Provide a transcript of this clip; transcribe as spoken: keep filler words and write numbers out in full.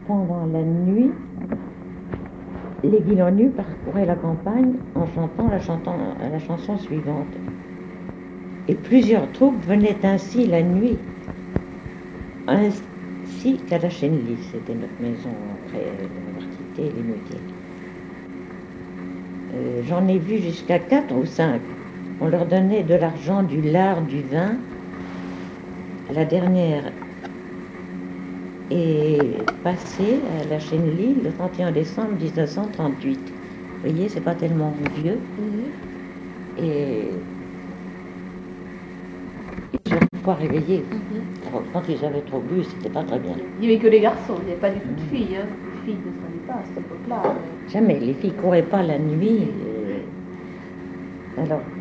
pendant la nuit, les Guilhonnus parcouraient la campagne en chantant la, chantant la chanson suivante. Et plusieurs troupes venaient ainsi la nuit, ainsi qu'à la Chenely, c'était notre maison après avoir quitté les Moutiers. Euh, J'en ai vu jusqu'à quatre ou cinq. On leur donnait de l'argent, du lard, du vin. La dernière est passée à la Chenely le trente et un décembre mille neuf cent trente-huit. Vous voyez, c'est pas tellement vieux. Mmh. Et ils ne sont pas réveillés. Mmh. Alors, quand ils avaient trop bu, c'était pas très bien. Il n'y avait que les garçons, il n'y avait pas du tout de filles. Hein. Les filles ne se réveillent pas à cette époque-là. Jamais, les filles couraient pas la nuit. Et... Alors,